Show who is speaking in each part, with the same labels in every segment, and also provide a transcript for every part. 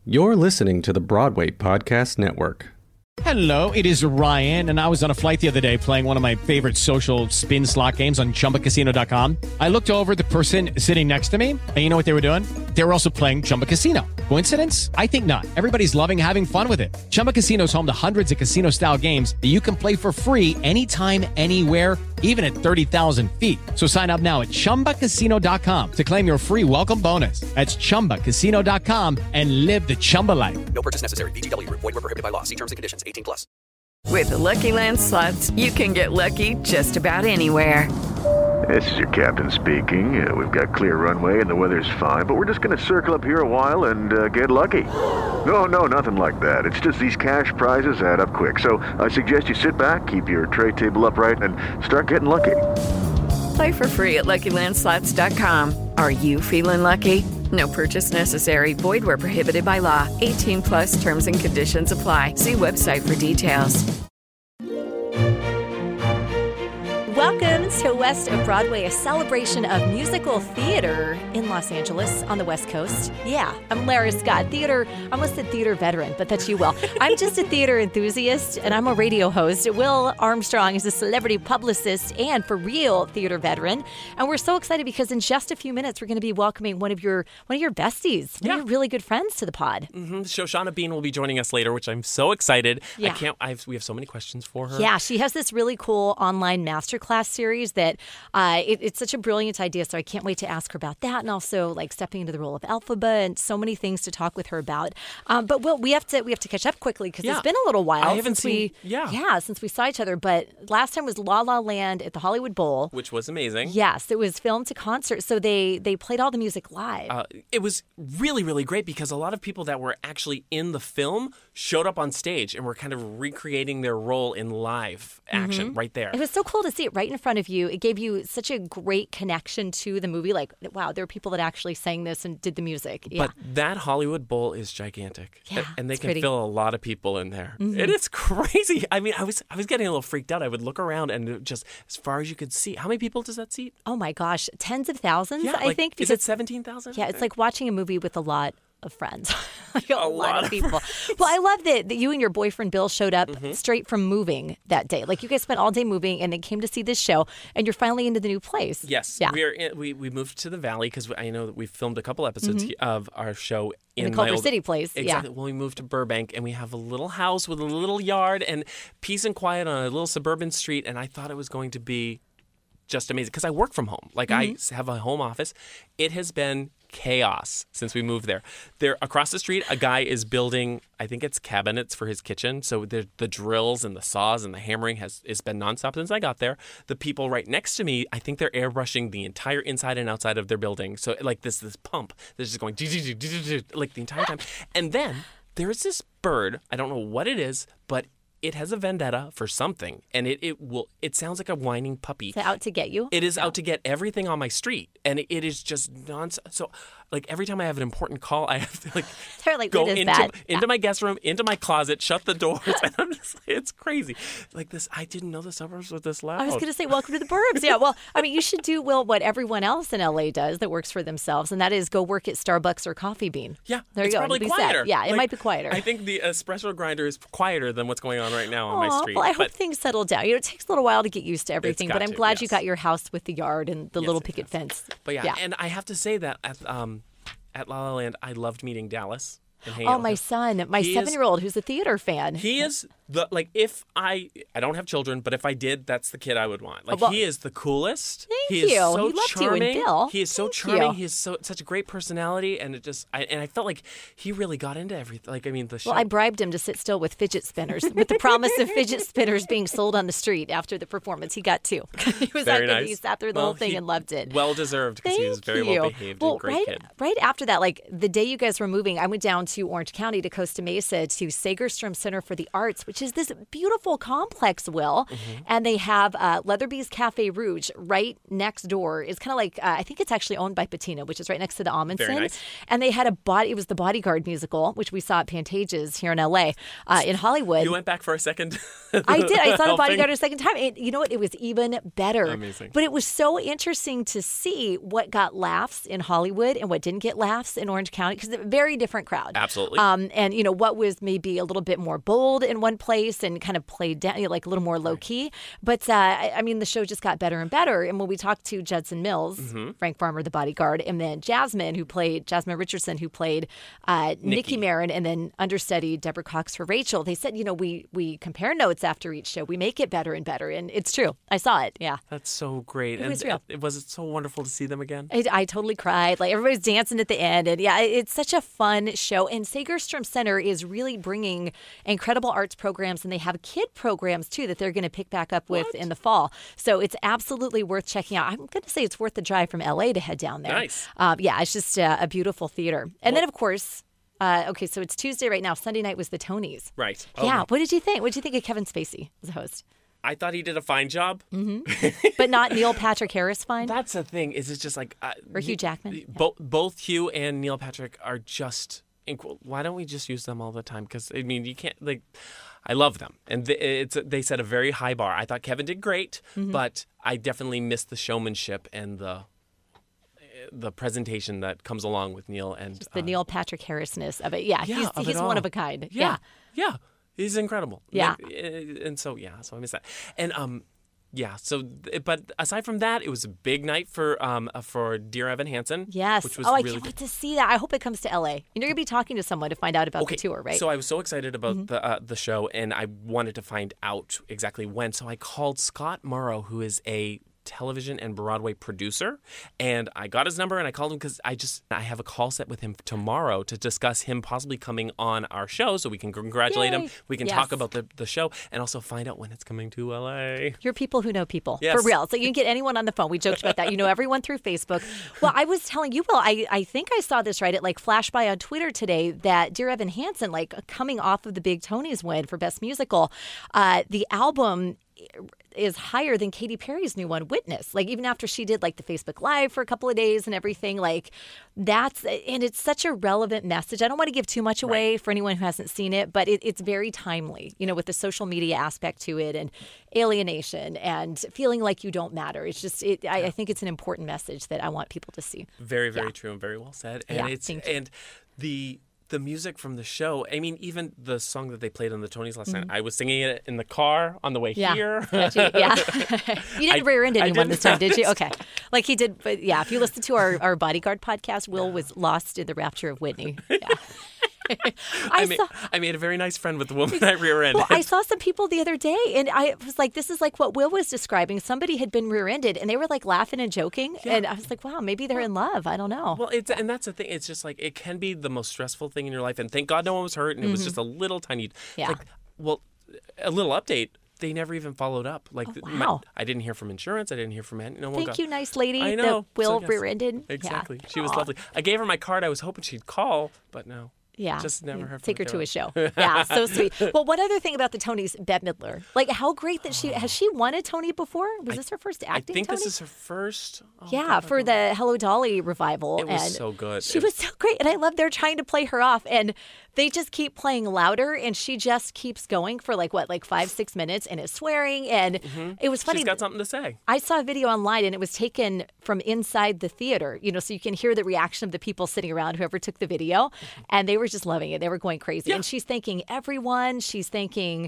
Speaker 1: You're listening to the Broadway Podcast Network.
Speaker 2: Hello, it is Ryan, and I was on a flight the other day playing one of my favorite social spin slot games on ChumbaCasino.com. I looked over at the person sitting next to me, and you know what they were doing? They were also playing Chumba Casino. Coincidence? I think not. Everybody's loving having fun with it. Chumba Casino is home to hundreds of casino-style games that you can play for free anytime, anywhere, even at 30,000 feet. So sign up now at ChumbaCasino.com to claim your free welcome bonus. That's ChumbaCasino.com and live the Chumba life.
Speaker 3: No purchase necessary. VGW. Void where prohibited by law. See terms and conditions. 18 plus.
Speaker 4: With the Lucky Land Slots, you can get lucky just about anywhere.
Speaker 5: This is your captain speaking. We've got clear runway and the weather's fine, but we're just going to circle up here a while and get lucky. No, nothing like that. It's just these cash prizes add up quick. So I suggest you sit back, keep your tray table upright, and start getting lucky.
Speaker 4: Play for free at LuckyLandSlots.com. Are you feeling lucky? No purchase necessary. Void where prohibited by law. 18 plus terms and conditions apply. See website for details.
Speaker 6: Welcome to West of Broadway, a celebration of musical theater in Los Angeles on the West Coast. Yeah, I'm Lara Scott, I almost said theater veteran, but that's you, Will. I'm just a theater enthusiast, and I'm a radio host. Will Armstrong is a celebrity publicist and for real theater veteran. And we're so excited because in just a few minutes, we're going to be welcoming one of your besties, one of your really good friends to the pod.
Speaker 7: Mm-hmm. Shoshana Bean will be joining us later, which I'm so excited.
Speaker 6: Yeah.
Speaker 7: We have so many questions for her.
Speaker 6: Yeah, she has this really cool online masterclass series that it's such a brilliant idea. So I can't wait to ask her about that, and also like stepping into the role of Elphaba and so many things to talk with her about. But Will, we have to catch up quickly because it's been a little while since we saw each other. But last time was La La Land at the Hollywood Bowl,
Speaker 7: which was amazing.
Speaker 6: Yes, it was filmed to concert, so they played all the music live.
Speaker 7: It was really, really great because a lot of people that were actually in the film showed up on stage and were kind of recreating their role in live action right there.
Speaker 6: It was so cool to see it right in front of you. It gave you such a great connection to the movie. Like, wow, there are people that actually sang this and did the music. Yeah.
Speaker 7: But that Hollywood Bowl is gigantic.
Speaker 6: Yeah,
Speaker 7: and they can fit a lot of people in there. Mm-hmm. It is crazy. I mean, I was getting a little freaked out. I would look around and just as far as you could see. How many people does that seat?
Speaker 6: Oh my gosh, tens of thousands,
Speaker 7: yeah,
Speaker 6: I think.
Speaker 7: Is it 17,000?
Speaker 6: Yeah, it's like watching a movie with a lot of friends. Like a lot of people. Well, I love that you and your boyfriend Bill showed up straight from moving that day. Like you guys spent all day moving and then came to see this show, and you're finally into the new place.
Speaker 7: Yes.
Speaker 6: Yeah.
Speaker 7: We moved to the Valley because I know that we filmed a couple episodes of our show in
Speaker 6: the Culver City place.
Speaker 7: Exactly.
Speaker 6: Yeah.
Speaker 7: Well, we moved to Burbank, and we have a little house with a little yard and peace and quiet on a little suburban street, and I thought it was going to be just amazing because I work from home. Like I have a home office. It has been chaos since we moved there. There across the street, a guy is building, I think it's cabinets for his kitchen. So the drills and the saws and the hammering has been nonstop since I got there. The people right next to me, I think they're airbrushing the entire inside and outside of their building. So like this pump that's just going like the entire time. And then there's this bird. I don't know what it is, but it has a vendetta for something, and it sounds like a whining puppy.
Speaker 6: Is it out to get you?
Speaker 7: It is out to get everything on my street, and it is just nonsense. So, like every time I have an important call, I have to go into my guest room, into my closet, shut the doors, and I'm just it's crazy. Like this, I didn't know the suburbs were this loud.
Speaker 6: I was going to say, welcome to the burbs. Yeah, well, I mean, you should do what everyone else in LA does that works for themselves, and that is go work at Starbucks or Coffee Bean.
Speaker 7: Yeah,
Speaker 6: there you go.
Speaker 7: Probably quieter.
Speaker 6: Sad. Yeah, it might be quieter.
Speaker 7: I think the espresso grinder is quieter than what's going on right now on my street.
Speaker 6: Well, I hope things settle down. It takes a little while to get used to everything, but I'm glad you got your house with the yard and the little picket fence.
Speaker 7: But yeah, and I have to say that at La La Land, I loved meeting Dallas.
Speaker 6: My son, my 7-year-old who's a theater fan.
Speaker 7: He is if I don't have children, but if I did, that's the kid I would want. He is the coolest.
Speaker 6: Thank you.
Speaker 7: He is so
Speaker 6: he loved
Speaker 7: charming.
Speaker 6: You and Bill.
Speaker 7: He is so charming. He has such a great personality, and I felt like he really got into everything. Like the show.
Speaker 6: Well, I bribed him to sit still with fidget spinners, with the promise of fidget spinners being sold on the street after the performance. He got 2. He was
Speaker 7: very
Speaker 6: nice.
Speaker 7: He
Speaker 6: sat through the whole thing and loved it.
Speaker 7: Well deserved because he was very well behaved and great kid.
Speaker 6: Right after that, like the day you guys were moving, I went down to Orange County to Costa Mesa to Sagerstrom Center for the Arts, which is this beautiful complex, Will. And they have Leatherby's Cafe Rouge right next door. It's kind of like, I think it's actually owned by Patina, which is right next to the Amundsen.
Speaker 7: Very nice.
Speaker 6: And they had it was the Bodyguard musical, which we saw at Pantages here in LA, in Hollywood.
Speaker 7: You went back for a second?
Speaker 6: I did. I saw the Bodyguard a second time. You know what? It was even better.
Speaker 7: Amazing.
Speaker 6: But it was so interesting to see what got laughs in Hollywood and what didn't get laughs in Orange County, because it's a very different crowd.
Speaker 7: Absolutely.
Speaker 6: And, you know, what was maybe a little bit more bold in one place and kind of played down, you know, like a little more low key. But, I mean, the show just got better and better. And when we talked to Judson Mills, Frank Farmer, the bodyguard, and then Jasmine Richardson, who played Nikki Marin, and then understudy Deborah Cox for Rachel, they said, you know, we compare notes after each show. We make it better and better. And it's true. I saw it. Yeah.
Speaker 7: That's so great.
Speaker 6: It was real.
Speaker 7: Was it so wonderful to see them again?
Speaker 6: I totally cried. Like, everybody's dancing at the end. And yeah, it's such a fun show. And Segerstrom Center is really bringing incredible arts programs, and they have kid programs too that they're going to pick back up with in the fall. So it's absolutely worth checking out. I'm going to say it's worth the drive from LA to head down there.
Speaker 7: Nice.
Speaker 6: Yeah, it's just a beautiful theater. And then, of course, okay, so it's Tuesday right now. Sunday night was the Tonys.
Speaker 7: Right.
Speaker 6: Yeah. What did you think? What did you think of Kevin Spacey as a host?
Speaker 7: I thought he did a fine job.
Speaker 6: But not Neil Patrick Harris fine?
Speaker 7: That's the thing. Is it's just like
Speaker 6: Or Hugh Jackman?
Speaker 7: Both Hugh and Neil Patrick are just equal. Why don't we just use them all the time? Because I mean, you can't like. I love them, and they set a very high bar. I thought Kevin did great, but I definitely missed the showmanship and the presentation that comes along with Neil and
Speaker 6: Just the Neil Patrick Harrisness of it. Yeah,
Speaker 7: of
Speaker 6: he's
Speaker 7: it
Speaker 6: one
Speaker 7: all.
Speaker 6: of a kind.
Speaker 7: Yeah. He's incredible.
Speaker 6: Yeah.
Speaker 7: So I miss that. And but aside from that, it was a big night for Dear Evan Hansen.
Speaker 6: Yes.
Speaker 7: Which was
Speaker 6: I
Speaker 7: really
Speaker 6: can't wait to see that. I hope it comes to LA. And you're going to be talking to someone to find out about the tour, right?
Speaker 7: So I was so excited about the show, and I wanted to find out exactly when. So I called Scott Morrow, who is a television and Broadway producer, and I got his number and I called him because I have a call set with him tomorrow to discuss him possibly coming on our show, so we can congratulate him, we can talk about the show, and also find out when it's coming to LA.
Speaker 6: You're people who know people.
Speaker 7: Yes.
Speaker 6: For real. So you can get anyone on the phone. We joked about that. You know everyone through Facebook. Well, I was telling you, Will, I think I saw this right. It like flashed by on Twitter today that Dear Evan Hansen, like coming off of the big Tonys win for Best Musical, the album is higher than Katy Perry's new one, Witness. Like, even after she did like the Facebook Live for a couple of days and everything, like and it's such a relevant message. I don't want to give too much away for anyone who hasn't seen it, but it's very timely, you know, with the social media aspect to it and alienation and feeling like you don't matter. It's just, I think it's an important message that I want people to see.
Speaker 7: Very, very true and very well said. And
Speaker 6: thank you.
Speaker 7: and the music from the show, I mean, even the song that they played on the Tonys last night, I was singing it in the car on the way here.
Speaker 6: Yeah. You didn't rear end anyone this time, did you? Okay. Like he did, but yeah, if you listen to our Bodyguard podcast, Will was lost in the rapture of Whitney. Yeah.
Speaker 7: I made a very nice friend with the woman I rear-ended.
Speaker 6: Well, I saw some people the other day, and I was like, this is like what Will was describing. Somebody had been rear-ended, and they were like laughing and joking. Yeah. And I was like, wow, maybe they're in love. I don't know.
Speaker 7: Well, and that's the thing. It's just like, it can be the most stressful thing in your life. And thank God no one was hurt, and it was just a little tiny.
Speaker 6: Yeah.
Speaker 7: Like, well, a little update. They never even followed up. Like,
Speaker 6: wow.
Speaker 7: I didn't hear from insurance. I didn't hear from no one.
Speaker 6: Thank you, nice lady.
Speaker 7: I know.
Speaker 6: That Will
Speaker 7: yes.
Speaker 6: rear-ended.
Speaker 7: Exactly.
Speaker 6: Yeah.
Speaker 7: She was lovely. I gave her my card. I was hoping she'd call, but no.
Speaker 6: Yeah.
Speaker 7: Just never heard from
Speaker 6: Take her
Speaker 7: the
Speaker 6: to
Speaker 7: girl.
Speaker 6: a show. Yeah, so sweet. Well, one other thing about the Tonys, Bette Midler. Like, how great that has she won a Tony before? Was this her first acting
Speaker 7: I think
Speaker 6: Tony?
Speaker 7: this is her first. Oh,
Speaker 6: yeah,
Speaker 7: God,
Speaker 6: for the Hello Dolly revival.
Speaker 7: It was
Speaker 6: and
Speaker 7: so good.
Speaker 6: She was so great. And I love they're trying to play her off. And they just keep playing louder. And she just keeps going for like 5-6 minutes and is swearing. And it was funny.
Speaker 7: She's got something to say.
Speaker 6: I saw a video online and it was taken from inside the theater, you know, so you can hear the reaction of the people sitting around, whoever took the video. And they were just loving it. They were going crazy. Yeah. And she's thanking everyone. She's thanking,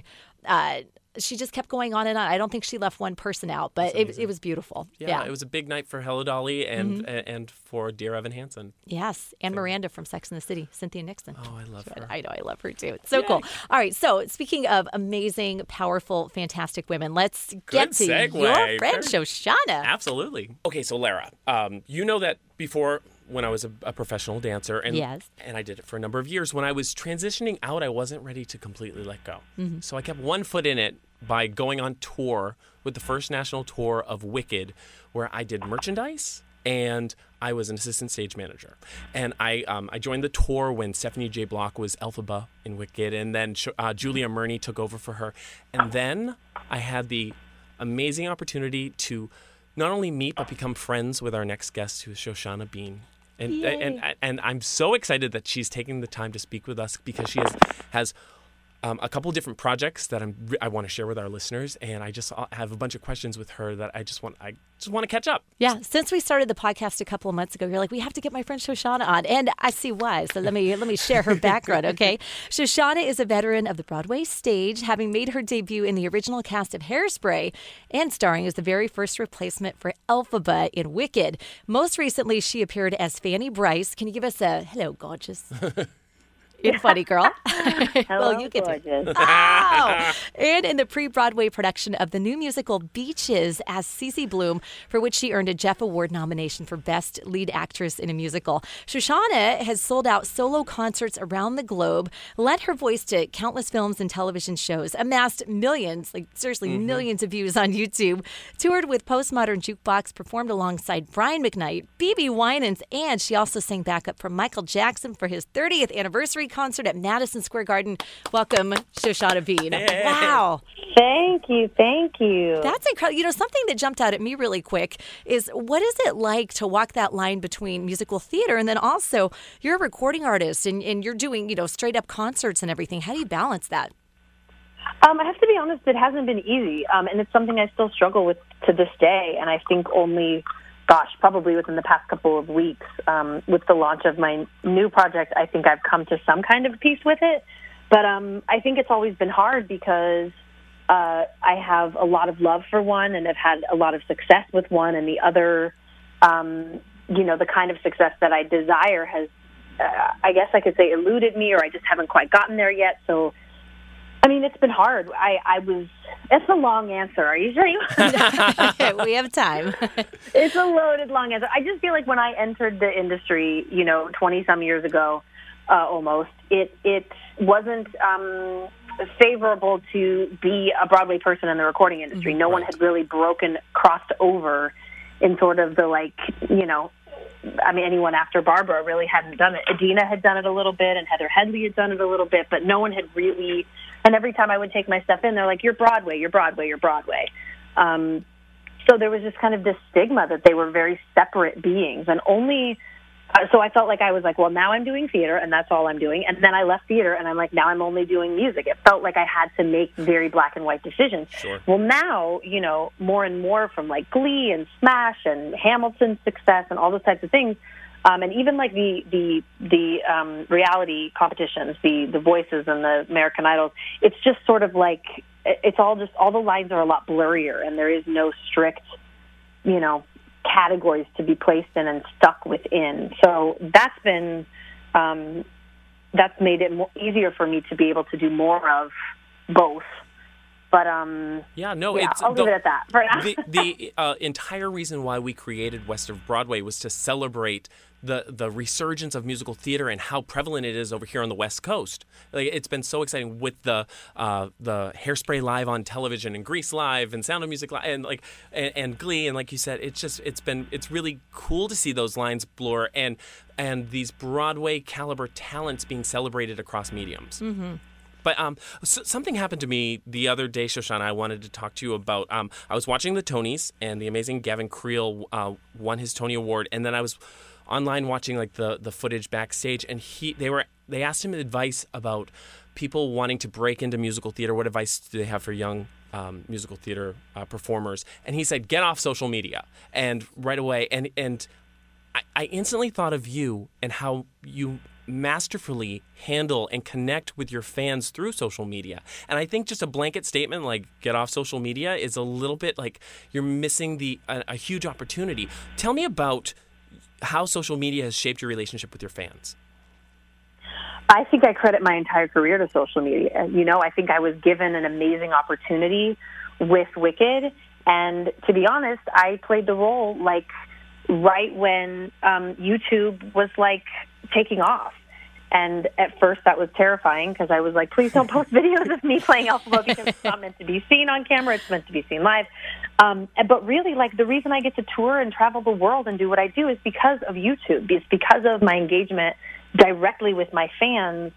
Speaker 6: she just kept going on and on. I don't think she left one person out, but it was beautiful.
Speaker 7: Yeah, it was a big night for Hello Dolly and for Dear Evan Hansen.
Speaker 6: Yes, and Miranda from Sex and the City, Cynthia Nixon.
Speaker 7: Oh, I love her.
Speaker 6: I know, I love her too. It's so cool. All right, so speaking of amazing, powerful, fantastic women, let's get to
Speaker 7: segue.
Speaker 6: your friend Shoshana.
Speaker 7: Absolutely. Okay, so Lara, you know that before, when I was a professional dancer, and I did it for a number of years, when I was transitioning out, I wasn't ready to completely let go. So I kept one foot in it by going on tour with the first national tour of Wicked, where I did merchandise and I was an assistant stage manager. And I joined the tour when Stephanie J. Block was Elphaba in Wicked, and then Julia Murney took over for her. And then I had the amazing opportunity to not only meet but become friends with our next guest, who is Shoshana Bean. And I'm so excited that she's taking the time to speak with us, because she has a couple of different projects that I want to share with our listeners, and I just have a bunch of questions with her that I just want to catch up.
Speaker 6: Yeah, since we started the podcast a couple of months ago, you're like, we have to get my friend Shoshana on, and I see why. So let me share her background, okay? Shoshana is a veteran of the Broadway stage, having made her debut in the original cast of Hairspray and starring as the very first replacement for Elphaba in Wicked. Most recently, she appeared as Fanny Bryce. Can you give us a hello, gorgeous? You're funny, girl.
Speaker 8: Hello,
Speaker 6: well, you get
Speaker 8: gorgeous.
Speaker 6: Oh! And in the pre-Broadway production of the new musical Beaches as Cece Bloom, for which she earned a Jeff Award nomination for Best Lead Actress in a Musical. Shoshana has sold out solo concerts around the globe, lent her voice to countless films and television shows, amassed millions, like seriously millions of views on YouTube, toured with Postmodern Jukebox, performed alongside Brian McKnight, BB Winans, and she also sang backup for Michael Jackson for his 30th anniversary concert at Madison Square Garden. Welcome, Shoshana Bean.
Speaker 7: Hey.
Speaker 6: Wow.
Speaker 8: Thank you.
Speaker 6: That's incredible. You know, something that jumped out at me really quick is what is it like to walk that line between musical theater and then also you're a recording artist and you're doing, straight up concerts and everything. How do you balance that?
Speaker 8: I have to be honest, it hasn't been easy, and it's something I still struggle with to this day, and I think only probably within the past couple of weeks, with the launch of my new project, I think I've come to some kind of peace with it. But I think it's always been hard because I have a lot of love for one and have had a lot of success with one, and the other, the kind of success that I desire has, I guess I could say, eluded me, or I just haven't quite gotten there yet. So, I mean, it's been hard. It's a long answer. Are you sure?
Speaker 6: We have time.
Speaker 8: It's a loaded, long answer. I just feel like when I entered the industry, 20-some years ago, almost, it wasn't favorable to be a Broadway person in the recording industry.
Speaker 6: Mm-hmm.
Speaker 8: No one had really crossed over in sort of the, anyone after Barbara really hadn't done it. Adina had done it a little bit, and Heather Headley had done it a little bit, but no one had really. And every time I would take my stuff in, they're like, "You're Broadway, you're Broadway, you're Broadway." So there was just kind of this stigma that they were very separate beings, and only. So I felt like I was like, well, now I'm doing theater, and that's all I'm doing. And then I left theater, and I'm like, now I'm only doing music. It felt like I had to make very black and white decisions.
Speaker 7: Sure.
Speaker 8: Well, now, more and more from like Glee and Smash and Hamilton's success and all those types of things, and even like the reality competitions, the Voices and the American Idols, it's just sort of like it's all the lines are a lot blurrier, and there is no strict, categories to be placed in and stuck within. So that's been that's made it easier for me to be able to do more of both. But
Speaker 7: I'll
Speaker 8: leave it at that for now.
Speaker 7: The entire reason why we created West of Broadway was to celebrate the resurgence of musical theater and how prevalent it is over here on the West Coast. Like, it's been so exciting with the Hairspray live on television and Grease live and Sound of Music live and Glee, and like you said, it's really cool to see those lines blur and these Broadway caliber talents being celebrated across mediums. Mm-hmm. But something happened to me the other day, Shoshana, I wanted to talk to you about. I was watching the Tonys, and the amazing Gavin Creel won his Tony Award, and then I was online watching like the footage backstage, and they asked him advice about people wanting to break into musical theater. What advice do they have for young musical theater performers? And he said, get off social media. And right away, and I instantly thought of you and how you masterfully handle and connect with your fans through social media. And I think just a blanket statement like get off social media is a little bit like you're missing a huge opportunity. Tell me about how social media has shaped your relationship with your fans.
Speaker 8: I think I credit my entire career to social media. I think I was given an amazing opportunity with Wicked, and to be honest, I played the role like right when YouTube was like taking off. And at first that was terrifying because I was like, please don't post videos of me playing Elphaba because it's not meant to be seen on camera. It's meant to be seen live. But really, like, the reason I get to tour and travel the world and do what I do is because of YouTube. It's because of my engagement directly with my fans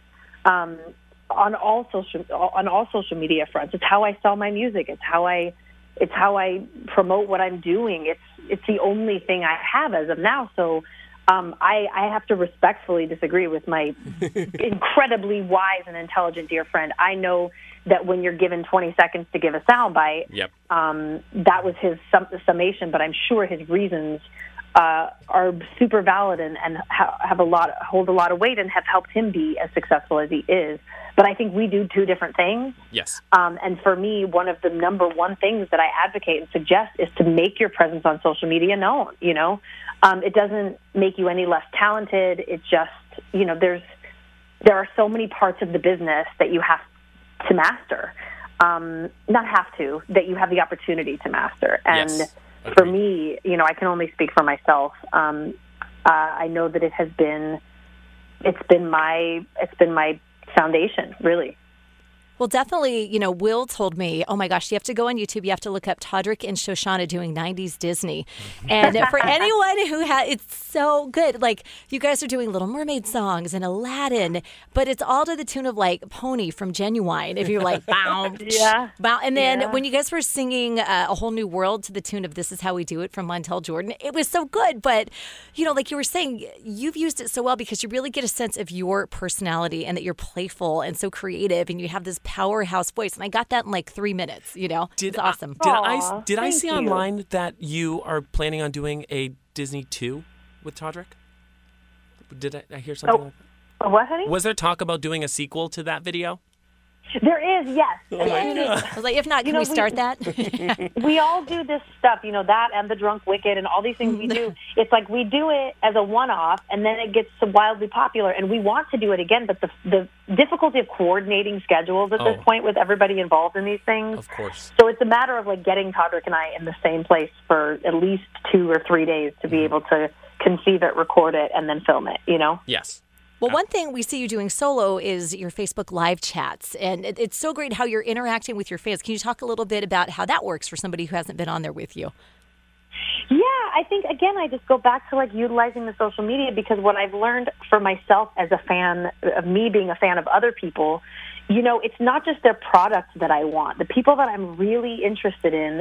Speaker 8: on all social media fronts. It's how I sell my music. It's how I promote what I'm doing. It's the only thing I have as of now. So I have to respectfully disagree with my incredibly wise and intelligent dear friend. I know that when you're given 20 seconds to give a soundbite, that was his summation, but I'm sure his reasons are super valid and hold a lot of weight and have helped him be as successful as he is. But I think we do two different things.
Speaker 7: Yes.
Speaker 8: And for me, one of the number one things that I advocate and suggest is to make your presence on social media known. You know, it doesn't make you any less talented. It just, you know, there are so many parts of the business that you have to master. Not have to, that you have the opportunity to master. And
Speaker 7: Yes.
Speaker 8: for me, you know, I can only speak for myself. I know that it's been my foundation, really.
Speaker 6: Well, definitely, you know, Will told me, oh my gosh, you have to go on YouTube. You have to look up Todrick and Shoshana doing 90s Disney. And for anyone who it's so good. Like, you guys are doing Little Mermaid songs and Aladdin, but it's all to the tune of like Pony from Genuine. If you're like, bow, bow. And then when you guys were singing A Whole New World to the tune of This Is How We Do It from Montel Jordan, it was so good. But, you know, like you were saying, you've used it so well because you really get a sense of your personality and that you're playful and so creative and you have this powerhouse voice, and I got that in like 3 minutes. You know, it's awesome.
Speaker 7: Did I see online that you are planning on doing a Disney 2 with Todrick? Did I hear something like that?
Speaker 8: What, honey?
Speaker 7: Was there talk about doing a sequel to that video?
Speaker 8: There is, yes.
Speaker 6: I was like, if not, can we start that?
Speaker 8: We all do this stuff, you know, that and the Drunk Wicked and all these things we do. It's like we do it as a one-off, and then it gets so wildly popular, and we want to do it again, but the difficulty of coordinating schedules at this point with everybody involved in these things.
Speaker 7: Of course.
Speaker 8: So it's a matter of like getting Todrick and I in the same place for at least 2 or 3 days to be able to conceive it, record it, and then film it, you know?
Speaker 7: Yes.
Speaker 6: Well, one thing we see you doing solo is your Facebook live chats, and it's so great how you're interacting with your fans. Can you talk a little bit about how that works for somebody who hasn't been on there with you?
Speaker 8: Yeah, I think, again, I just go back to like utilizing the social media, because what I've learned for myself as a fan, of me being a fan of other people, you know, it's not just their product that I want. The people that I'm really interested in,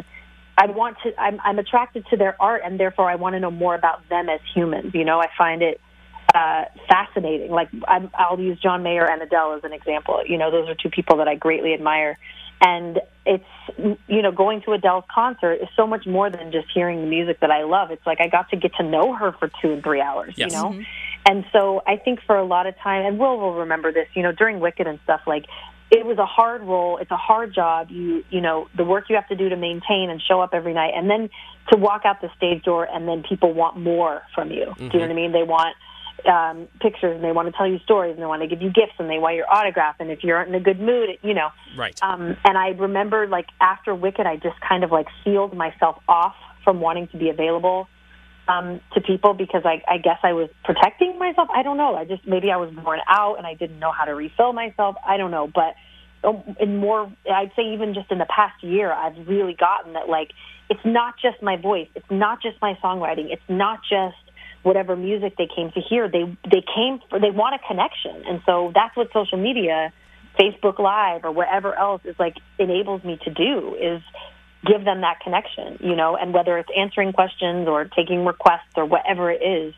Speaker 8: I'm attracted to their art, and therefore I want to know more about them as humans. You know, I find it fascinating. Like, I'll use John Mayer and Adele as an example. You know, those are two people that I greatly admire. And it's, you know, going to Adele's concert is so much more than just hearing the music that I love. It's like I got to get to know her for 2 and 3 hours,
Speaker 7: Yes.
Speaker 8: you know? And so I think for a lot of time, and Will remember this, you know, during Wicked and stuff, like, it was a hard role. It's a hard job. You know, the work you have to do to maintain and show up every night, and then to walk out the stage door, and then people want more from you. Do you know what I mean? They want pictures, and they want to tell you stories, and they want to give you gifts, and they want your autograph, and if you aren't in a good mood, you know.
Speaker 7: Right.
Speaker 8: And I remember, like, after Wicked, I just kind of, like, sealed myself off from wanting to be available to people, because I guess I was protecting myself. I don't know. Maybe I was worn out, and I didn't know how to refill myself. I don't know. But I'd say even just in the past year, I've really gotten that, like, it's not just my voice. It's not just my songwriting. It's not just whatever music they came to hear. They want a connection. And so that's what social media, Facebook Live or whatever else is like, enables me to do, is give them that connection, you know, and whether it's answering questions or taking requests or whatever it is,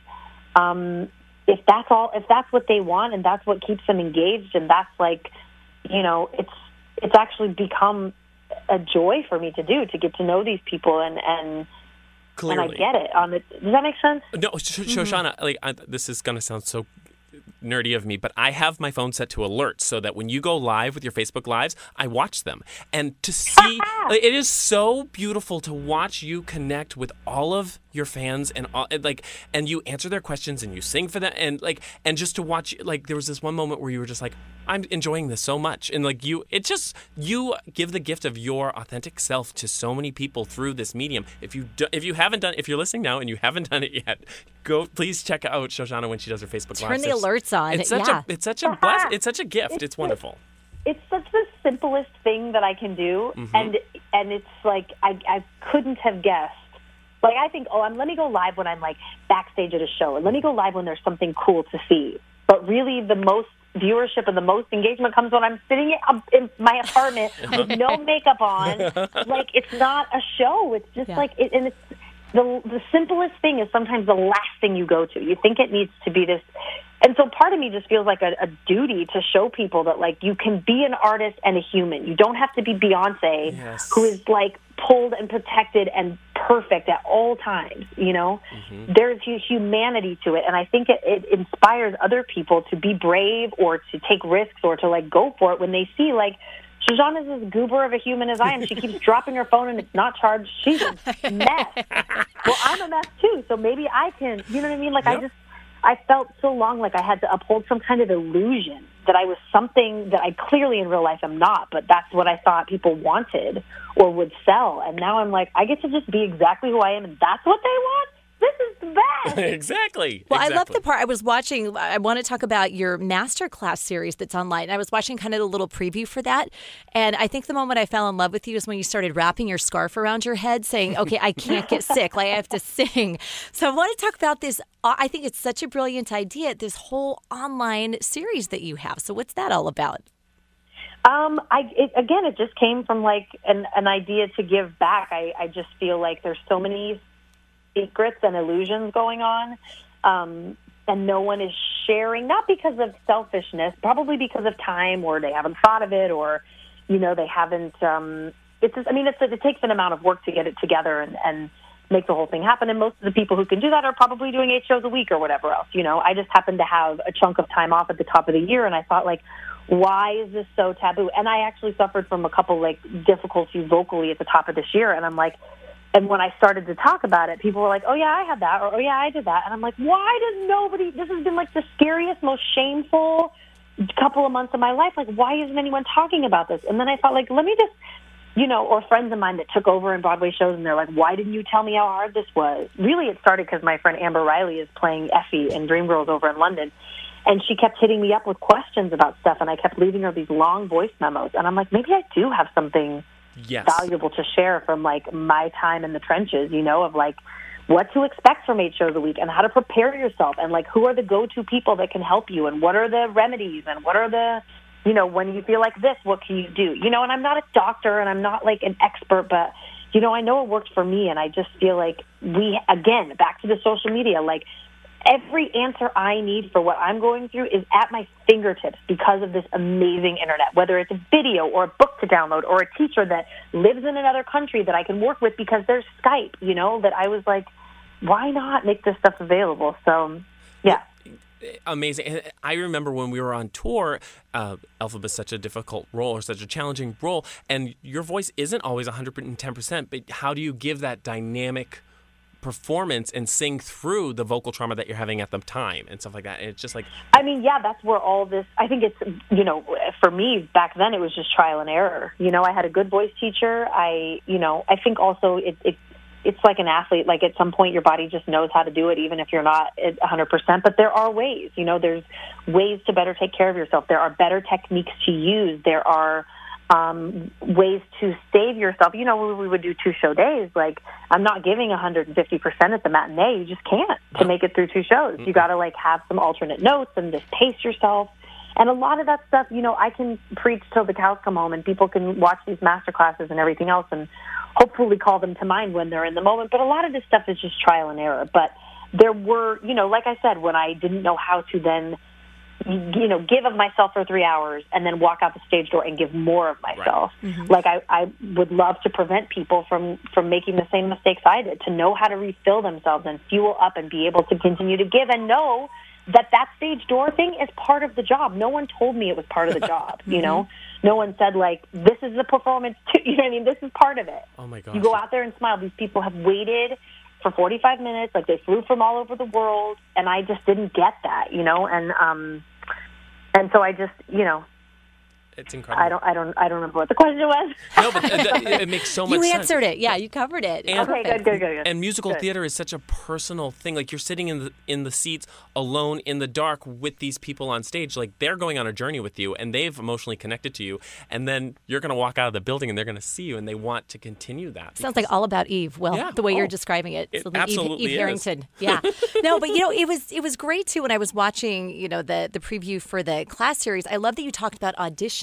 Speaker 8: if that's what they want and that's what keeps them engaged, and that's like, you know, it's actually become a joy for me to do, to get to know these people and
Speaker 7: Clearly.
Speaker 8: And I get it. Does that make sense?
Speaker 7: No, Shoshana, like, this is going to sound so nerdy of me, but I have my phone set to alert so that when you go live with your Facebook Lives, I watch them. And to see, like, it is so beautiful to watch you connect with all of your fans and and you answer their questions and you sing for them, and just to watch, like, there was this one moment where you were just like, I'm enjoying this so much, and like you give the gift of your authentic self to so many people through this medium. If you're listening now and you haven't done it yet, please check out Shoshana when she does her Facebook Live.
Speaker 6: Turn the alerts on.
Speaker 7: It's such a blessing. It's such a gift. It's wonderful.
Speaker 8: It's such the simplest thing that I can do, and it's like I couldn't have guessed. Like, I think, let me go live when I'm like backstage at a show, and let me go live when there's something cool to see. But really, the most viewership and the most engagement comes when I'm sitting in my apartment with no makeup on. Like, it's not a show. It's just like, and the simplest thing is sometimes the last thing you go to. You think it needs to be this. And so part of me just feels like a duty to show people that, like, you can be an artist and a human. You don't have to be Beyonce,
Speaker 7: Yes.
Speaker 8: who is, like, pulled and protected and perfect at all times, you know?
Speaker 7: Mm-hmm.
Speaker 8: There's humanity to it, and I think it inspires other people to be brave or to take risks or to, like, go for it when they see, like, Shoshana is as goober of a human as I am. She keeps dropping her phone and it's not charged. She's a mess. Well, I'm a mess, too, so maybe I can, you know what I mean? Like,
Speaker 7: Yep.
Speaker 8: I felt so long like I had to uphold some kind of illusion that I was something that I clearly in real life am not, but that's what I thought people wanted or would sell. And now I'm like, I get to just be exactly who I am, and that's what they want? This is the best.
Speaker 7: Exactly.
Speaker 6: Well, I love
Speaker 7: Exactly.
Speaker 6: the part I was watching. I want to talk about your masterclass series that's online. I was watching kind of a little preview for that. And I think the moment I fell in love with you is when you started wrapping your scarf around your head saying, okay, I can't get sick. Like, I have to sing. So I want to talk about this. I think it's such a brilliant idea, this whole online series that you have. So what's that all about?
Speaker 8: It just came from like an idea to give back. I just feel like there's so many secrets and illusions going on, and no one is sharing, not because of selfishness, probably because of time, or they haven't thought of it, or, you know, they haven't, it takes an amount of work to get it together and make the whole thing happen, and most of the people who can do that are probably doing 8 shows a week or whatever else, you know. I just happened to have a chunk of time off at the top of the year, and I thought, like, why is this so taboo? And I actually suffered from a couple, like, difficulties vocally at the top of this year, and I'm like, and when I started to talk about it, people were like, oh, yeah, I had that, or oh, yeah, I did that. And I'm like, why does nobody, this has been like the scariest, most shameful couple of months of my life. Like, why isn't anyone talking about this? And then I thought, like, let me just, you know, or friends of mine that took over in Broadway shows, and they're like, why didn't you tell me how hard this was? Really, it started because my friend Amber Riley is playing Effie in Dreamgirls over in London. And she kept hitting me up with questions about stuff, and I kept leaving her these long voice memos. And I'm like, maybe I do have something valuable to share from, like, my time in the trenches, you know, of, like, what to expect from 8 shows a week and how to prepare yourself, and, like, who are the go-to people that can help you, and what are the remedies, and what are the, you know, when you feel like this, what can you do? You know, and I'm not a doctor, and I'm not, like, an expert, but, you know, I know it worked for me, and I just feel like again, back to the social media, like, every answer I need for what I'm going through is at my fingertips because of this amazing internet, whether it's a video or a book to download or a teacher that lives in another country that I can work with because there's Skype, you know, that I was like, why not make this stuff available? So, yeah.
Speaker 7: Amazing. And I remember when we were on tour, Elphaba's such a difficult role, or such a challenging role, and your voice isn't always 110%, but how do you give that dynamic performance and sing through the vocal trauma that you're having at the time and stuff like that? And it's just like,
Speaker 8: I mean, yeah, that's where all this, I think it's, you know, for me back then it was just trial and error. You know, I had a good voice teacher. I think also it's like an athlete. Like, at some point your body just knows how to do it, even if you're not at 100%. But there are ways, you know, there's ways to better take care of yourself. There are better techniques to use. There are ways to save yourself. You know, we would do 2 show days. Like, I'm not giving 150% at the matinee. You just can't to make it through 2 shows. You got to, like, have some alternate notes and just pace yourself. And a lot of that stuff, you know, I can preach till the cows come home, and people can watch these master classes and everything else and hopefully call them to mind when they're in the moment. But a lot of this stuff is just trial and error. But there were, you know, like I said, when I didn't know how to then, you know, give of myself for 3 hours and then walk out the stage door and give more of myself. Right. Mm-hmm. Like, I would love to prevent people from making the same mistakes I did, to know how to refill themselves and fuel up and be able to continue to give, and know that stage door thing is part of the job. No one told me it was part of the job, you know? No one said, like, this is the performance too. You know what I mean? This is part of it.
Speaker 7: Oh, my gosh.
Speaker 8: You go out there and smile. These people have waited for 45 minutes, like, they flew from all over the world, and I just didn't get that, you know? And so I just, you know,
Speaker 7: it's incredible.
Speaker 8: I don't remember what the question was.
Speaker 7: No, but it makes so much sense.
Speaker 6: You answered it. Yeah, you covered it.
Speaker 7: And,
Speaker 8: okay, good.
Speaker 7: And musical theater is such a personal thing. Like, you're sitting in the seats alone in the dark with these people on stage. Like, they're going on a journey with you, and they've emotionally connected to you. And then you're going to walk out of the building, and they're going to see you, and they want to continue that.
Speaker 6: Sounds like All About Eve. Well,
Speaker 7: yeah.
Speaker 6: the way you're describing it.
Speaker 7: It
Speaker 6: Something
Speaker 7: absolutely
Speaker 6: Eve Harrington. Yeah. No, but, you know, it was great, too, when I was watching, you know, the preview for the class series. I love that you talked about auditioning.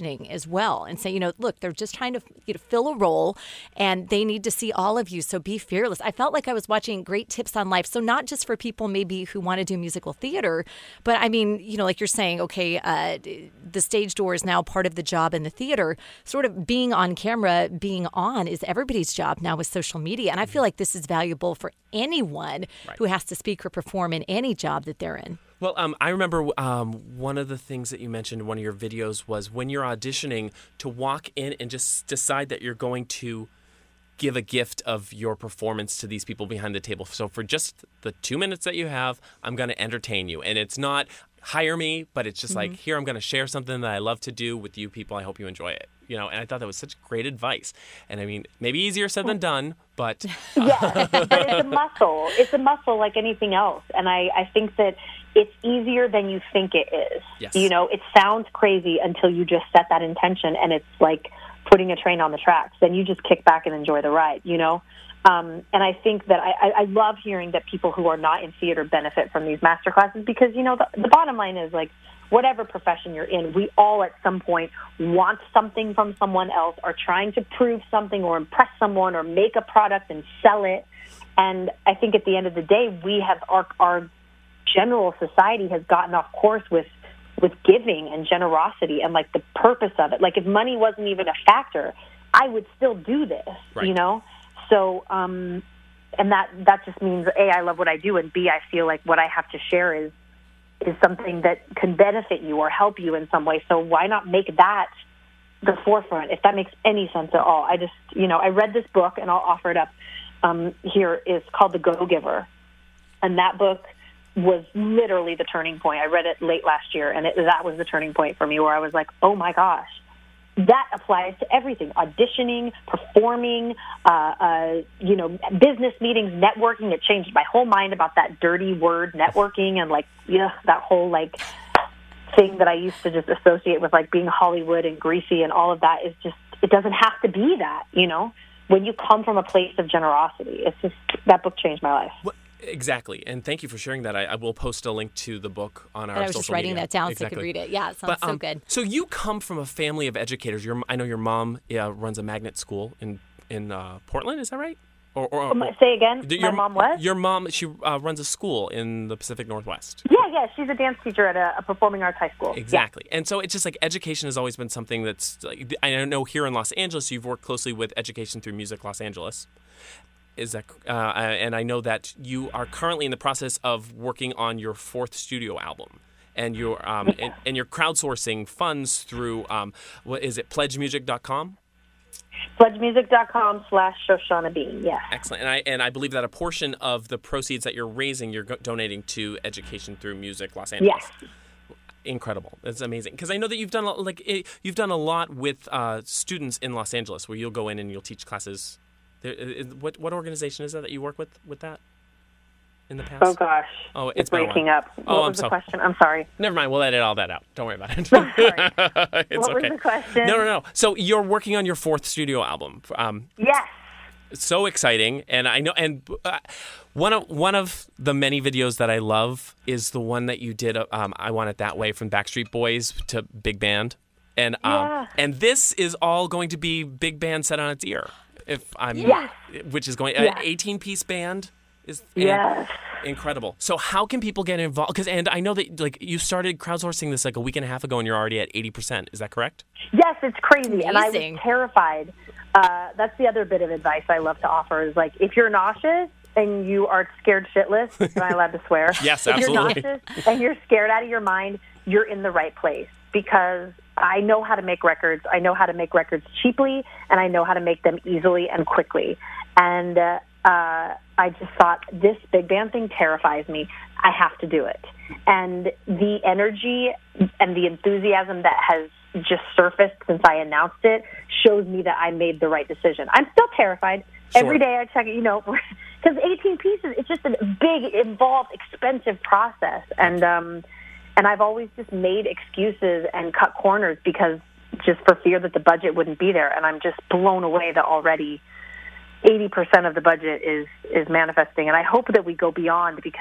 Speaker 6: auditioning as well and say, look, they're just trying to fill a role and they need to see all of you. So be fearless. I felt like I was watching great tips on life. So not just for people maybe who want to do musical theater, but I mean, like you're saying, okay, the stage door is now part of the job in the theater. Sort of being on camera, being on is everybody's job now with social media. And I feel like this is valuable for anyone who has to speak or perform in any job that they're in.
Speaker 7: Well, I remember one of the things that you mentioned in one of your videos was when you're auditioning to walk in and just decide that you're going to give a gift of your performance to these people behind the table. So for just the 2 minutes that you have, I'm going to entertain you. And it's not hire me, but it's just like, here, I'm going to share something that I love to do with you people. I hope you enjoy it. And I thought that was such great advice. And I mean, maybe easier said than done, but...
Speaker 8: Yeah, but it's a muscle. It's a muscle like anything else. And I think that it's easier than you think it is.
Speaker 7: Yes.
Speaker 8: It sounds crazy until you just set that intention, and it's like putting a train on the tracks. Then you just kick back and enjoy the ride, And I think that I love hearing that people who are not in theater benefit from these master classes because, the bottom line is, like, whatever profession you're in, we all at some point want something from someone else, or trying to prove something or impress someone or make a product and sell it. And I think at the end of the day, we have our general society has gotten off course with giving and generosity and, like, the purpose of it. Like, if money wasn't even a factor, I would still do this, So, and that just means, A, I love what I do, and B, I feel like what I have to share is something that can benefit you or help you in some way. So why not make that the forefront, if that makes any sense at all? I just, I read this book, and I'll offer it up here. It's called The Go-Giver. And that book was literally the turning point. I read it late last year, and that was the turning point for me, where I was like, oh my gosh, that applies to everything: auditioning, performing, business meetings, networking. It changed my whole mind about that dirty word, networking, and that whole thing that I used to just associate with being Hollywood and greasy, and all of that is just, it doesn't have to be that, when you come from a place of generosity. It's just, that book changed my life.
Speaker 7: Well, exactly. And thank you for sharing that. I will post a link to the book on our social media.
Speaker 6: I was just writing that down so I could read it. Yeah, it sounds so good.
Speaker 7: So you come from a family of educators. I know your mom runs a magnet school in Portland. Is that right?
Speaker 8: Say again? My mom what?
Speaker 7: Your mom, she runs a school in the Pacific Northwest.
Speaker 8: Yeah. She's a dance teacher at a performing arts high school.
Speaker 7: Exactly.
Speaker 8: Yeah.
Speaker 7: And so it's just like education has always been something that's, I know here in Los Angeles, you've worked closely with Education Through Music Los Angeles. Is that, and I know that you are currently in the process of working on your 4th studio album. And you're and you're crowdsourcing funds through, what is it, pledgemusic.com?
Speaker 8: pledgemusic.com/Shoshana Bean, yes.
Speaker 7: Excellent. And I believe that a portion of the proceeds that you're raising, you're donating to Education Through Music Los Angeles.
Speaker 8: Yes.
Speaker 7: Incredible. That's amazing. Because I know that you've done a lot with students in Los Angeles, where you'll go in and you'll teach classes. What organization is that you work with that in the past?
Speaker 8: Oh, gosh.
Speaker 7: Oh,
Speaker 8: it's breaking up. What was the question? I'm sorry.
Speaker 7: Never mind. We'll edit all that out. Don't worry about it.
Speaker 8: Sorry.
Speaker 7: It's
Speaker 8: what was the question?
Speaker 7: No. So you're working on your 4th studio album.
Speaker 8: Yes.
Speaker 7: So exciting. And I know, and one of the many videos that I love is the one that you did, I Want It That Way, from Backstreet Boys to Big Band. And and this is all going to be big band set on its ear. Which is going, an 18-piece band is incredible. So how can people get involved? And I know that you started crowdsourcing this a week and a half ago, and you're already at 80%. Is that correct?
Speaker 8: Yes, it's crazy.
Speaker 6: Amazing.
Speaker 8: And I was terrified. That's the other bit of advice I love to offer is, if you're nauseous and you are scared shitless, am I allowed to swear?
Speaker 7: Yes,
Speaker 8: If
Speaker 7: absolutely.
Speaker 8: you're nauseous and you're scared out of your mind, you're in the right place, because I know how to make records. I know how to make records cheaply, and I know how to make them easily and quickly. And I just thought, this big band thing terrifies me. I have to do it. And the energy and the enthusiasm that has just surfaced since I announced it shows me that I made the right decision. I'm still terrified.
Speaker 7: Sure.
Speaker 8: Every day I check it, because 18 pieces, it's just a big, involved, expensive process. And I've always just made excuses and cut corners because just for fear that the budget wouldn't be there. And I'm just blown away that already 80% of the budget is manifesting. And I hope that we go beyond, because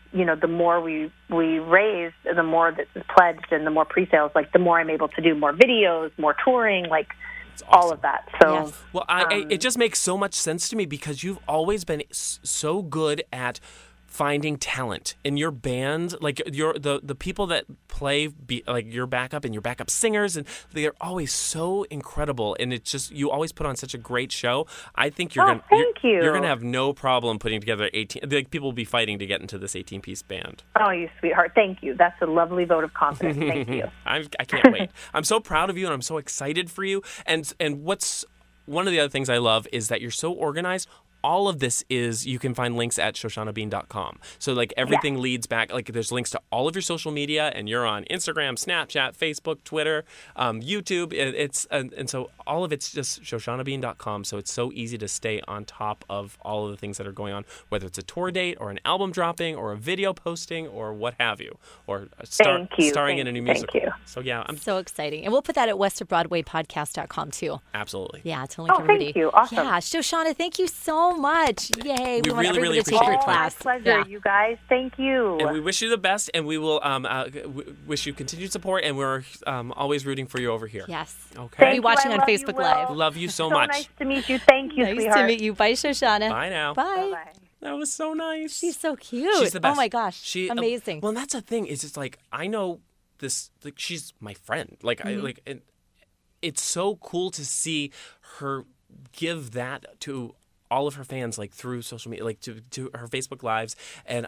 Speaker 8: the more we raise, the more that's pledged and the more pre-sales, like the more I'm able to do more videos, more touring, like all of that. So,
Speaker 6: Yes.
Speaker 7: Well, it just makes so much sense to me because you've always been so good at finding talent in your band, like the people that play like your backup and your backup singers, and they're always so incredible, and it's just you always put on such a great show. I think you're gonna have no problem putting together 18. Like, people will be fighting to get into this 18-piece band.
Speaker 8: Oh, you sweetheart, thank you. That's a lovely vote of confidence. Thank you.
Speaker 7: I can't wait. I'm so proud of you, and I'm so excited for you. And what's one of the other things I love is that you're so organized. All of this you can find links at ShoshanaBean.com. So, like, everything leads back. Like, there's links to all of your social media, and you're on Instagram, Snapchat, Facebook, Twitter, YouTube. And so all of it's just ShoshanaBean.com. So it's so easy to stay on top of all of the things that are going on, whether it's a tour date or an album dropping or a video posting or what have you, or starring in a new musical.
Speaker 8: Thank you.
Speaker 7: So, yeah, I'm
Speaker 6: So exciting. And we'll put that at westofbroadwaypodcast.com too.
Speaker 7: absolutely.
Speaker 6: Yeah, to link everybody.
Speaker 8: Thank you. Awesome.
Speaker 6: Yeah, Shoshana, thank you so much. Yay.
Speaker 7: We
Speaker 6: want
Speaker 7: really,
Speaker 6: everybody
Speaker 7: really
Speaker 6: to take
Speaker 7: appreciate
Speaker 6: your
Speaker 7: it.
Speaker 6: class.
Speaker 8: My pleasure,
Speaker 6: Yeah.
Speaker 8: you guys. Thank you.
Speaker 7: And we wish you the best, and we will wish you continued support, and we're always rooting for you over here.
Speaker 6: Yes.
Speaker 7: Okay.
Speaker 8: Thank
Speaker 6: Be watching
Speaker 8: you.
Speaker 6: on
Speaker 8: I love you,
Speaker 6: Facebook
Speaker 8: Will.
Speaker 6: Live.
Speaker 7: Love you so
Speaker 8: So
Speaker 7: much.
Speaker 8: nice to meet you. Thank you,
Speaker 6: Nice
Speaker 8: sweetheart.
Speaker 6: to meet you. Bye, Shoshana.
Speaker 7: Bye now.
Speaker 6: Bye.
Speaker 8: Bye-bye.
Speaker 7: That was so nice.
Speaker 6: She's so cute.
Speaker 7: She's the best.
Speaker 6: Oh my gosh. Amazing.
Speaker 7: Well, and that's the thing. Is it's like I know this. Like, she's my friend. Like
Speaker 6: Mm-hmm.
Speaker 7: and it's so cool to see her give that to all of her fans, like through social media, like to her Facebook Lives and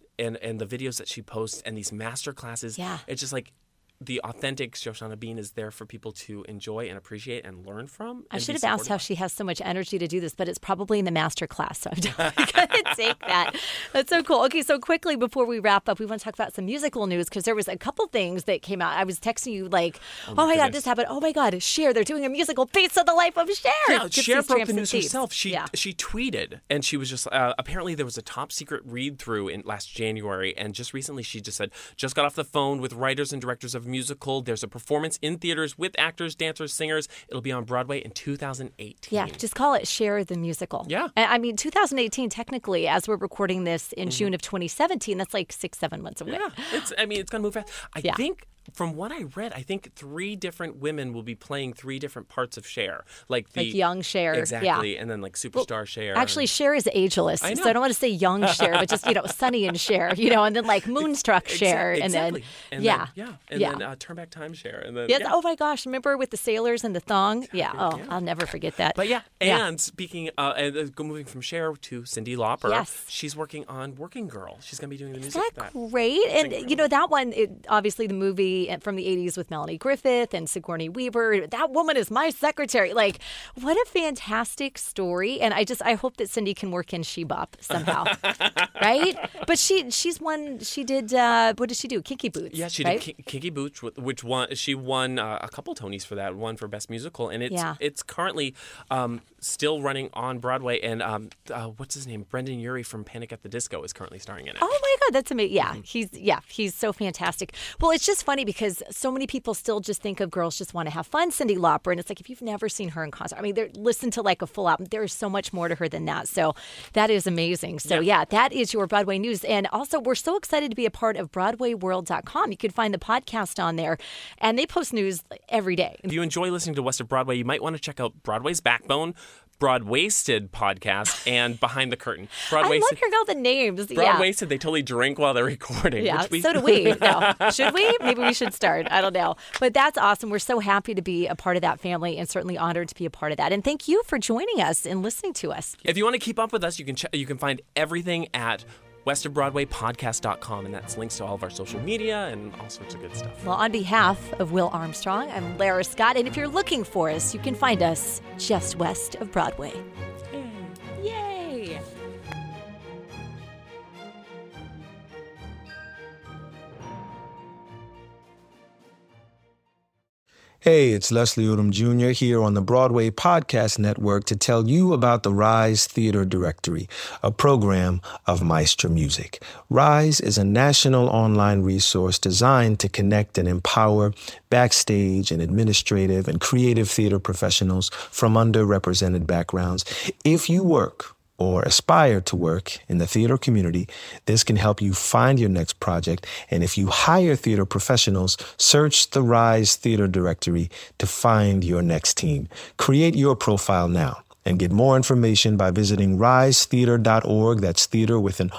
Speaker 7: the videos that she posts and these master classes.
Speaker 6: Yeah.
Speaker 7: It's just like the authentic Shoshana Bean is there for people to enjoy and appreciate and learn from.
Speaker 6: I
Speaker 7: and
Speaker 6: should
Speaker 7: be
Speaker 6: have asked
Speaker 7: supported
Speaker 6: how
Speaker 7: by.
Speaker 6: she has so much energy to do this, but it's probably in the master class. So I'm going to take that. That's so cool. Okay, so quickly before we wrap up, we want to talk about some musical news because there was a couple things that came out. I was texting you like, oh my God,
Speaker 7: goodness.
Speaker 6: this happened. Oh my God, Cher, they're doing a musical based on the life of Cher.
Speaker 7: Yeah,
Speaker 6: Gypsies,
Speaker 7: Cher broke
Speaker 6: Tramps,
Speaker 7: the
Speaker 6: and
Speaker 7: news
Speaker 6: Thieves.
Speaker 7: herself. She tweeted, and she was just apparently there was a top secret read through in last January, and just recently she just said just got off the phone with writers and directors of a musical. There's a performance in theaters with actors, dancers, singers. It'll be on Broadway in 2018.
Speaker 6: Yeah, just call it Cher the Musical.
Speaker 7: Yeah.
Speaker 6: I mean, 2018, technically, as we're recording this in
Speaker 7: Mm-hmm.
Speaker 6: June of 2017, that's like 6-7 months away.
Speaker 7: Yeah, it's going to move fast. I
Speaker 6: Yeah.
Speaker 7: think, from what I read, I think 3 different women will be playing 3 different parts of Cher. Like
Speaker 6: young Cher.
Speaker 7: Exactly.
Speaker 6: Yeah.
Speaker 7: And then like superstar Cher.
Speaker 6: Actually, Cher is ageless,
Speaker 7: I know.
Speaker 6: so I don't want to say young Cher, but just Sunny and Cher, and then like Moonstruck Cher,
Speaker 7: Exactly.
Speaker 6: and then
Speaker 7: then Turn Back Time Cher, and then
Speaker 6: Yes. Oh my gosh! Remember with the sailors and the thong? Yeah. Oh, I'll never forget that.
Speaker 7: But and speaking, moving from Cher to Cyndi Lauper,
Speaker 6: Yes.
Speaker 7: she's working on Working Girl. She's going to be doing the music
Speaker 6: Isn't
Speaker 7: for
Speaker 6: that
Speaker 7: that.
Speaker 6: great? And
Speaker 7: incredible.
Speaker 6: that one, obviously the movie from the 80s with Melanie Griffith and Sigourney Weaver. That woman is my secretary. Like, what a fantastic story! And I hope that Cyndi can work in She-Bop somehow, right? But she's won. She did. What did she do? Kinky Boots.
Speaker 7: Yeah, she
Speaker 6: right?
Speaker 7: did Kinky Boots, which she won a couple Tonys for that. One for Best Musical, and it's currently still running on Broadway. And what's his name? Brendan Urie from Panic at the Disco is currently starring in it.
Speaker 6: Oh my God, that's amazing! Yeah,
Speaker 7: Mm-hmm.
Speaker 6: he's so fantastic. Well, it's just funny because so many people still just think of Girls Just Want to Have Fun, Cyndi Lauper, and it's like if you've never seen her in concert, I mean, listen to like a full album. There is so much more to her than that. So that is amazing. So that is your Broadway news, and also we're so excited to be a part of BroadwayWorld.com. You can find the podcast on there, and they post news every day.
Speaker 7: If you enjoy listening to West of Broadway, you might want to check out Broadway's Backbone, Broadwasted podcast, and Behind the Curtain.
Speaker 6: I love hearing all the names.
Speaker 7: Broadwasted, they totally drink while they're recording.
Speaker 6: Yeah,
Speaker 7: which
Speaker 6: so do we. No. Should we? Maybe we should start. I don't know. But that's awesome. We're so happy to be a part of that family and certainly honored to be a part of that. And thank you for joining us and listening to us.
Speaker 7: If you want to keep up with us, you can find everything at westofbroadwaypodcast.com, and that's links to all of our social media and all sorts of good stuff.
Speaker 6: Well, on behalf of Will Armstrong, I'm Lara Scott. And if you're looking for us, you can find us just west of Broadway. Yay!
Speaker 9: Hey, it's Leslie Odom Jr. here on the Broadway Podcast Network to tell you about the Rise Theater Directory, a program of Maestra Music. Rise is a national online resource designed to connect and empower backstage and administrative and creative theater professionals from underrepresented backgrounds. If you work or aspire to work in the theater community, this can help you find your next project. And if you hire theater professionals, search the Rise Theater Directory to find your next team. Create your profile now and get more information by visiting risetheater.org. That's theater with an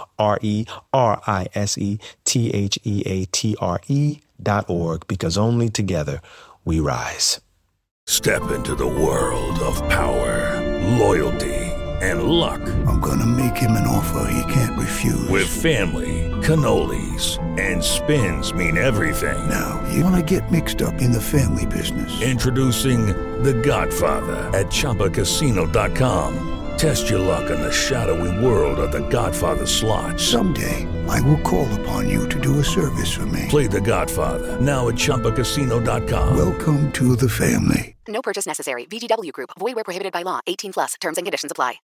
Speaker 9: RERISETHEATRE.org, because only together we rise.
Speaker 10: Step into the world of power, loyalty, and luck.
Speaker 11: I'm gonna make him an offer he can't refuse.
Speaker 10: With family, cannolis, and spins mean everything.
Speaker 11: Now, you wanna get mixed up in the family business.
Speaker 10: Introducing The Godfather at ChumbaCasino.com. Test your luck in the shadowy world of The Godfather slot.
Speaker 11: Someday, I will call upon you to do a service for me.
Speaker 10: Play The Godfather now at ChumbaCasino.com.
Speaker 11: Welcome to the family.
Speaker 12: No purchase necessary. VGW Group. Void where prohibited by law. 18+. Terms and conditions apply.